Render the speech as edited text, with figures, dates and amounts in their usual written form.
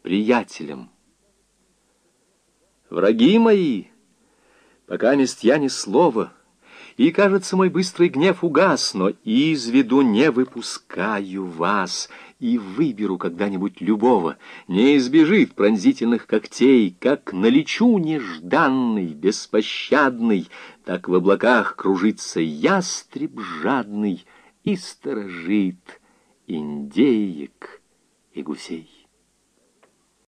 приятелем. Враги мои, пока мест я ни слова, и, кажется, мой быстрый гнев угас, но из виду не выпускаю вас, и выберу когда-нибудь любого, не избежит пронзительных когтей, как налечу нежданный, беспощадный, так в облаках кружится ястреб жадный и сторожит индеек и гусей.